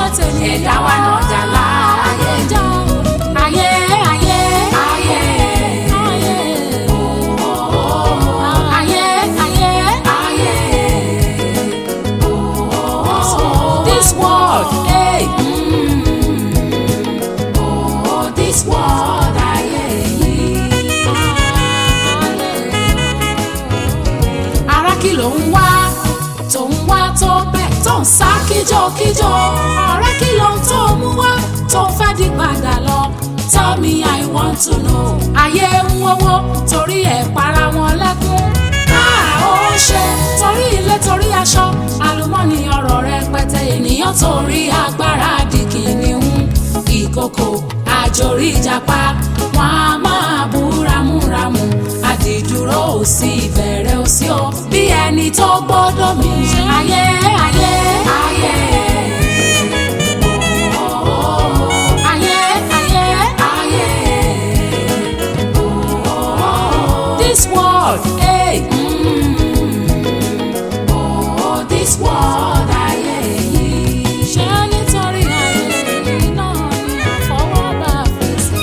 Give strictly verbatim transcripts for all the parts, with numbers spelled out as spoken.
tènìyàn. Ẹ̀dá wa náà jà láàyè jà. Ayé ayé ayé. Ayé ayé ayé. This world, hey. Oh, this world, ayé yìí. Ara kí ló ń wá tó ń wá tó bẹ́ẹ̀ tó ń sá kíjokíjo. Ọ̀rẹ́ kí ló ń tó mú wá tó fẹ́ di padà lọ. Tell me, I want to know. Ayé ń wọ́wọ́ torí ẹ̀ para wọn lẹ́kún. Ó ṣe torí ilé torí aṣọ àlùmọ́nì ọ̀rọ̀ rẹpẹtẹ ènìyàn torí agbára di kìnìún ìkòkò àjòrí ìjàpá wọn a máa bú ramúramù àdìdúró òsì ìbẹ̀rẹ̀ òsì o bí ẹni tó gbọ́dọ̀ mí. Ayé ayé ayé. Ayé ayé ayé. This world, hey. This world, ayé yìí. Ṣé nítorí ayé yìí náà ni àfọwọ́bá fèsì?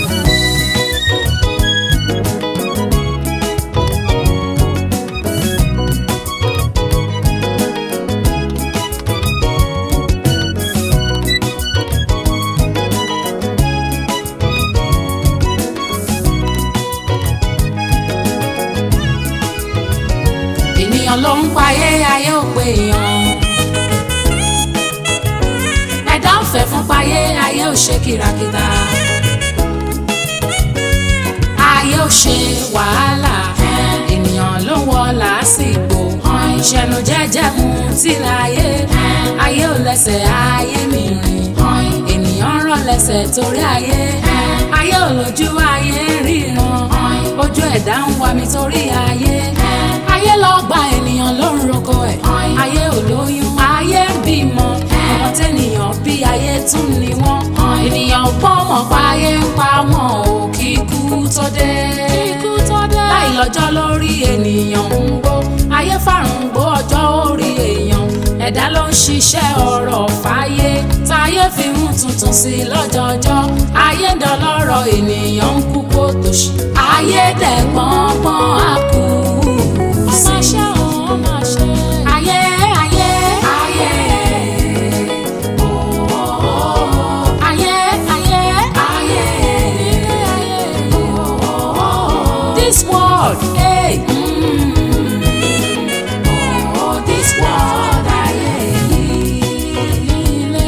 Ènìyàn ló ń payé ayé ò pé èèyàn. Ẹ̀dá ń fẹ́ fún payé ayé ò ṣe kìràkìtà. Ayé ò ṣe wàhálà. Ènìyàn ló ń wọ làásìgbò. Ìṣẹ̀nu jẹ́jẹ́ mu tí láyé. Ayé ò lẹ́sẹ̀ ayé mi rìn. Ènìyàn rọ̀ lẹ́sẹ̀ torí ayé. Ayé ò lójú ayé ríran. Ojú ẹ̀dá ń wá mi torí ayé. Ayé lọ gba ènìyàn ló ń roko ẹ̀. Ayé ò lóyún ayé ń bímọ. Ọmọ tẹ́nìyàn bí ayé tún ni wọ́n. Ènìyàn pọ́nmọ̀ pa ayé ń pa wọn ò kí ikú tó dé. Láì lọ́jọ́ lórí ènìyàn ń gbó. Ayé fàrùn gbó ọjọ́ orí èèyàn. Ẹ̀dá ló ń ṣiṣẹ́ ọ̀rọ̀ fáyé. Táyé fi ń tuntun sí lọ́jọ́jọ́. Ayé ń dọlọ́rọ̀ ènìyàn ń kú kó tòṣì. Ayé dẹ̀ pọ́npọ́n á kú. Ayé ayé ayé. Ayé ayé ayé. This world, hey. This world, ayé yìí.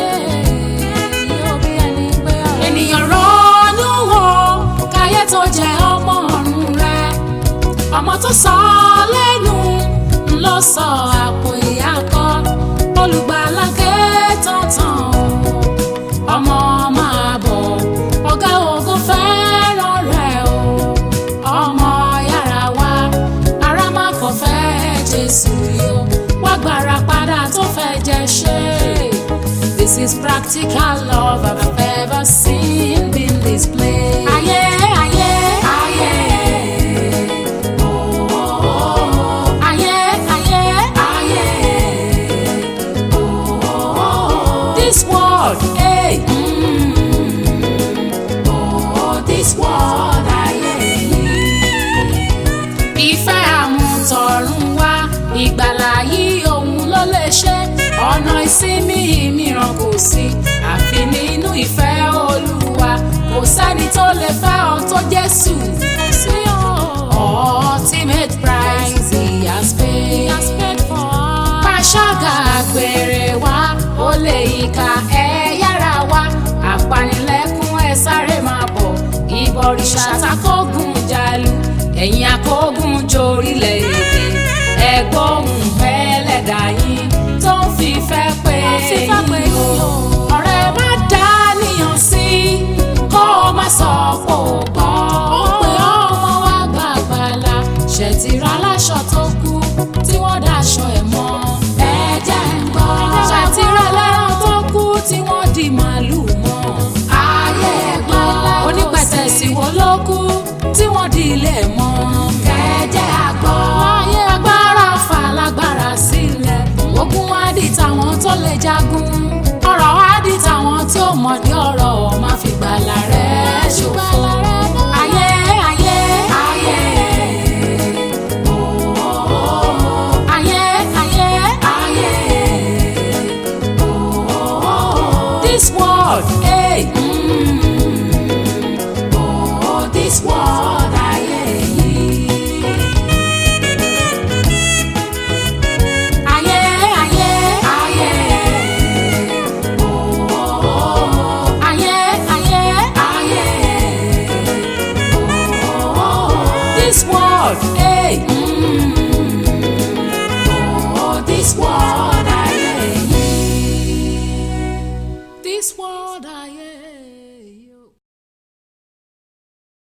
Ènìyàn ronú wo káyé tó jẹ ọmọ ọ̀run rẹ̀. Ọmọ tó sọ lẹ́nu ló sọ àpò ìyá kọ́. Olùgbàlà ké tọ̀tàn ọmọ máa bọ̀. Ọ̀gá ògo fẹ́ràn rẹ̀ o. Ọmọ yára wá ara má kọ̀ fẹ́ Jésù yìí o. Wá gbára padà tó fẹ́ jẹ ṣe. This is practical love I've ever seen in this place. Ayé ayé ayé. Ayé ayé ayé. This world, hey. This world, ayé yìí. Ìfẹ́ àmútọ̀run wá ìgbàlà yìí òun ló lè ṣe. Ọ̀nà ìsinmi mìíràn kò sí àfi nínú ìfẹ́ Olúwa. Kò sẹ́ni tó lè fẹ́ ọ tó Jésù. Kò sí o. Ultimate price he has paid. He has paid for us. Pàṣágà gbèrè wá ó lè yíká ẹ yára wá. Apanilẹ́kún ẹ sáré máa bọ̀. Ìbọ̀rìṣà takógun jálù. Ẹ̀yin akógun jórílẹ̀-èdè. Ẹgbóhùn ẹlẹ́dàá yín tó ń fìfẹ́ pé yín o. Ọ̀rẹ́ má dá níyàn sí kó o má sọ pò gbọ́. Ó pé ọmọ wa gbàgbàlà ṣètìrà láṣọ tó kú tí wọ́n dáṣọ ẹ̀ mọ́. Ẹ̀jẹ̀ ń gbọ́. Ṣètìrà lẹ́ràn tó kú tí wọ́n di màálùú mọ́. Ayé ẹ̀gbọ́n onípẹ̀tẹ̀sì wo ló kú tí wọ́n di ilé mọ́. Ẹ̀jẹ̀ àgbọ̀. Ayé agbára fà lágbára sílẹ̀. Ogun wá di tàwọn tó lè jagun. Ọ̀rọ̀ wá di world. Hey. Mm. Oh, this world.